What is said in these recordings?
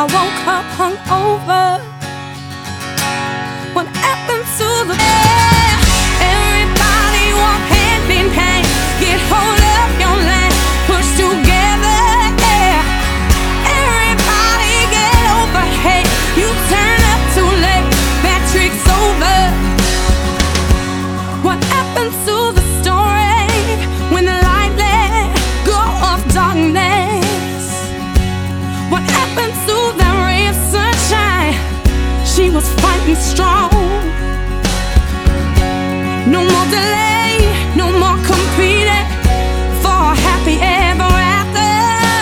I woke up hungover. What happened to the everybody walk hand in hand, get hold of your land, push together, yeah. Everybody get over hate. You turn up too late, that trick's over. What happened to the story when the light let go of darkness? What happened to that ray of sunshine? She was fighting strong. No more delay, no more competing for a happy ever after.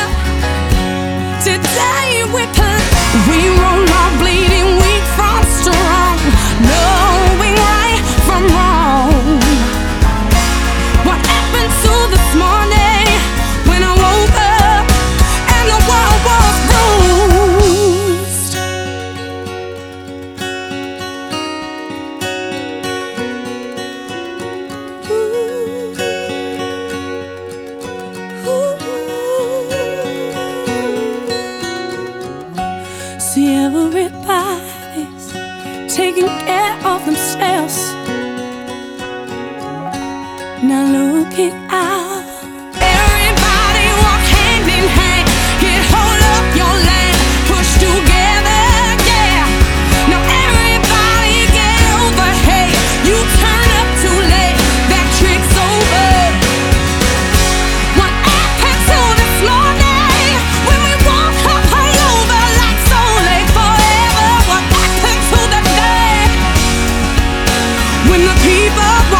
Today we roll our bleeding weak from strong, knowing right from wrong. What happened to this morning when I woke up and the world was bruised? See, everybody's taking care of themselves. Now looking out. Everybody walk hand in hand, get hold of your land, push together, yeah. Now everybody get over hate. You turn up too late, that trick's over. What happened to this morning when we woke up hungover like so late forever? What happened to the day when the people